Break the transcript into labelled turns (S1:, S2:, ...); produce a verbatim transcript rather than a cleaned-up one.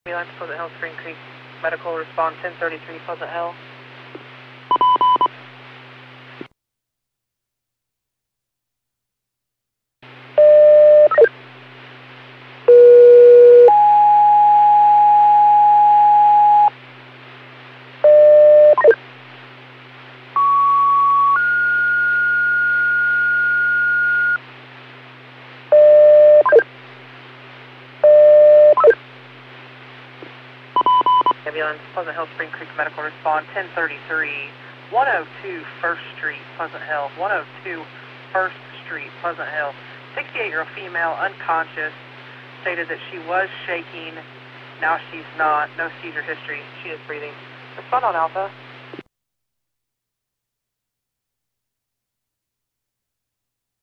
S1: Ambulance, Pleasant Hill, Spring Creek, medical respond ten thirty-three, Pleasant Hill. Ambulance, Pleasant Hill, Spring Creek, medical respond ten thirty-three, one oh two First Street, Pleasant Hill, one oh two First Street, Pleasant Hill. sixty-eight-year-old female, unconscious, stated that she was shaking. Now she's not. No seizure history. She is breathing. Respond on Alpha.